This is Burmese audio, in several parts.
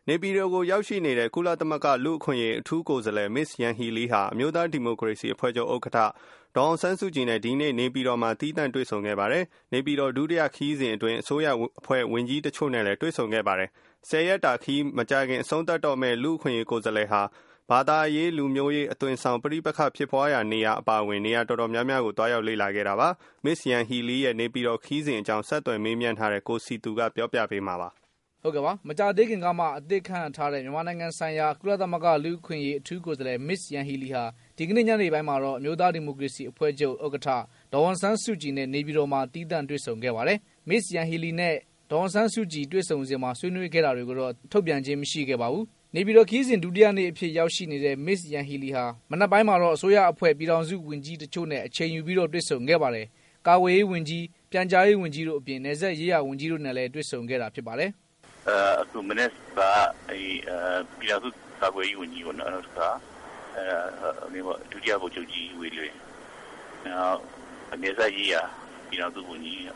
နေပြည်တော်ကိုရောက်ရှိနေတဲ့ကုလသမဂ္ဂလူ့အခွင့်အရေးအထူးကိုယ်စားလှယ် Ms. Yanghee Lee ဟာအမျိုးသားဒီမိုကရေစီအဖွဲ့ချုပ်ဥက္ကဋ္ဌဒေါ်အောင်ဆန်းစုကြည်နဲ့ဒီနေ့နေပြည်တော်မှာသီးသန့်တွေ့ဆုံခဲ့ပါတယ်။နေပြည်တော်ဒုတိယခရီးစဉ်အတွင်းအစိုးရအဖွဲ့ဝန်ကြီးတချို့နဲ့လည်းတွေ့ဆုံခဲ့ပါတယ်။10 ရက်တာခရီးမကြာခင်အဆုံးသတ်တော့မဲ့လူ့အခွင့်အရေးကိုယ်စားလှယ်ဟာဘာသာရေးလူမျိုးရေးအသွင်ဆောင်ပဋိပက္ခဖြစ်ပွားရာနေရာအပါအဝင်နေရာတော်တော်များများကိုတွားရောက်လေ့လာခဲ့တာပါ။ Ms. Yanghee Lee ရဲ့နေပြည်တော်ခရီးစဉ်အကြောင်းဆက်သွယ်မေးမြန်းထားတဲ့ကိုစီသူကပြောပြပေးမှာပါ။ဟုတ်ကဲ့ပါမကြာသေးခင်ကမှအသစ်ခန့်ထားတဲ့မြန်မာနိုင်ငံဆိုင်ရာကုလသမဂ္ဂလူ့အခွင့်အရေးအထူးကိုယ်စားလှယ် Ms. Yanghee Lee ဟာဒီကနေ့ညနေပိုင်းမှာတော့အမျိုးသားဒီမိုကရေစီအဖွဲ့ချုပ်ဥက္ကဋ္ဌဒေါ်အောင်ဆန်းစုကြည်နဲ့နေပြည်တော်မှာတီးသန့်တွေ့ဆုံခဲ့ပါတယ်။ Ms. Yanghee Lee နဲ့ဒေါ်အောင်ဆန်းစုကြည်တွေ့ဆုံစဉ်မှာဆွေးနွေးခဲ့တာတွေကိုတော့ထုတ်ပြန်ခြင်းမရှိခဲ့ပါဘူး။နေပြည်တော်ခရီးစဉ်ဒုတိယနေ့အဖြစ်ရောက်ရှိနေတဲ့ Ms. Yanghee Lee ဟာမနက်ပိုင်းမှာတော့အစိုးရအဖွဲ့ပြည်ထောင်စုဝန်ကြီးတချို့နဲ့အချိန်ယူပြီးတော့တွေ့ဆုံခဲ့ပါတယ်။ကာကွယ်ရေးဝန်ကြီးပြန်ကြားရေးဝန်ကြီးတို့အပြင်နယ်စပ်ရေးရာဝန်ကြီးတို့နဲ့လည်းတွေ့ဆုံခဲ့တာဖြစ်ပါတယ်။အခုမနေ့ကပြည်ထောင်စုကာကွယ်ရေးဝန်ကြီးကိုနောက်တစ်ခါဒုတိယဗိုလ်ချုပ်ကြီးဝေလွင်နောက်နယ်စပ်ရေးရာပြည်ထောင်စုဝန်ကြီး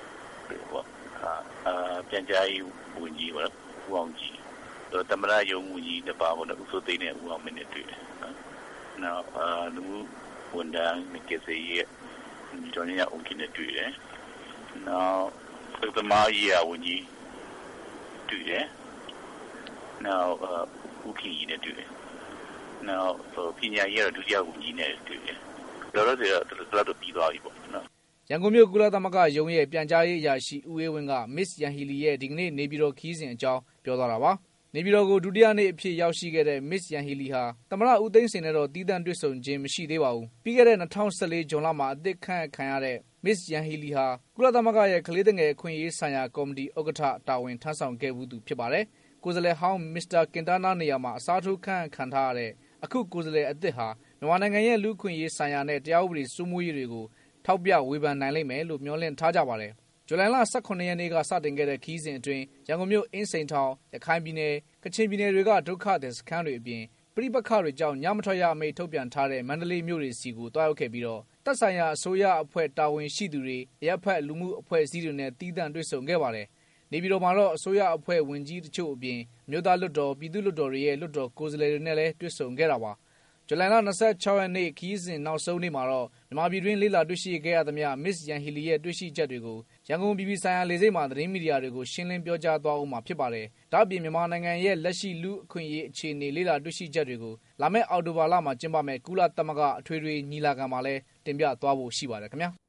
ပြန်ကြားရေးဝန်ကြီးဦးအောင်ကြည်သမ္မတရုံးဝန်ကြီးတပါးပေါ့ဦးစိုးသိန်းနဲ့ဦးအောင်မင်းနဲ့တွေ့တယ်။နောက်လူမှုဝန်ထမ်းကစေးရဲ့ဒီတော်ရအောင်ကိနဲ့တွေ့တယ်။နောက်သမားရေးရာဝန်ကြီးတွေ့တယ်။နောက်ဦးခင်ကြီးနဲ့တွေ့တယ်။နောက်ပညာရေးရဒုတိယဝန်ကြီးနဲ့တွေ့တယ်။တော်တော်တော့ပြီးသွားပြီပေါ့နော်။ရန်ကုန်မြို့ကုလသမဂ္ဂရုံးရဲ့ပြန်ကြားရေးအရာရှိဦးအေးဝင်းက Ms. Yanghee Lee ရဲ့ဒီကနေ့နေပြည်တော်ခရီးစဉ်အကြောင်းပြောသွားတာပါ။နေပြည်တော်ကိုဒုတိယနေ့အဖြစ်ရောက်ရှိခဲ့တဲ့ Ms. Yanghee Lee ဟာသမ္မတဦးသိန်းစိန်နဲ့တော့တီးသန့်တွေ့ဆုံခြင်းမရှိသေးပါဘူး။ပြီးခဲ့တဲ့2014ဇွန်လမှာအသစ်ခန့်ခံရတဲ့ Ms. Yanghee Lee ဟာကုလသမဂ္ဂရဲ့ကလေးငယ်အခွင့်အရေးဆိုင်ရာကော်မတီဥက္ကဋ္ဌတာဝန်ထမ်းဆောင်ခဲ့မှုသူဖြစ်ပါတယ်။ကိုယ်စားလှယ်ဟောင်းမစ္စတာကင်တာနာနေရာမှာအစားထိုးခန့်ခံထားရတဲ့အခုကိုယ်စားလှယ်အသစ်ဟာမြန်မာနိုင်ငံရဲ့လူ့အခွင့်အရေးဆိုင်ရာနဲ့တရားဥပဒေစိုးမိုးရေးတွေကိုထောက်ပြဝေဖန်နိုင်လိမ့်မယ်လို့မျှော်လင့်ထားကြပါတယ်။ဇူလိုင်လ18ရက်နေ့ကစတင်ခဲ့တဲ့ခရီးစဉ်အတွင်းရန်ကုန်မြို့အင်းစိန်ထောင်ရခိုင်ပြည်နယ်ကချင်ပြည်နယ်တွေကဒုက္ခသည်စခန်းတွေအပြင်ပဋိပက္ခတွေကြောင့်ညမထွက်ရအမိန့်ထုတ်ပြန်ထားတဲ့မန္တလေးမြို့တွေစီကိုတွားရောက်ခဲ့ပြီးတော့သက်ဆိုင်ရာအစိုးရအဖွဲ့တာဝန်ရှိသူတွေအရပ်ဖက်လူမှုအဖွဲ့အစည်းတွေနဲ့တီးသန့်တွေ့ဆုံခဲ့ပါတယ်။နေပြည်တော်မှာတော့အစိုးရအဖွဲ့ဝန်ကြီးတချို့အပြင်မြို့သားလွှတ်တော်ပြည်သူ့လွှတ်တော်တွေရဲ့လွှတ်တော်ကိုယ်စားလှယ်တွေနဲ့လည်းတွေ့ဆုံခဲ့တာပါ။ဇူလိုင်လ26ရက်နေ့ခရီးစဉ်နောက်ဆုံးနေ့မှာတော့မြန်မာပြည်တွင်းလေ့လာတွေ့ရှိခဲ့ရသမျှ Ms. Yanghee Lee ရဲ့တွေ့ရှိချက်တွေကိုရန်ကုန်ပြည်ပြည်ဆိုင်ရာလေဆိပ်မှာသတင်းမီဒီယာတွေကိုရှင်းလင်းပြောကြားသွားဦးမှာဖြစ်ပါတယ်။ဒါ့အပြင်မြန်မာနိုင်ငံရဲ့လက်ရှိလူ့အခွင့်အရေးအခြေအနေလေ့လာတွေ့ရှိချက်တွေကိုလာမယ့်အောက်တိုဘာလမှာကျင်းပမယ့်ကုလသမဂ္ဂအထွေထွေညီလာခံမှာလည်းတင်ပြသွားဖို့ရှိပါတယ်ခင်ဗျာ။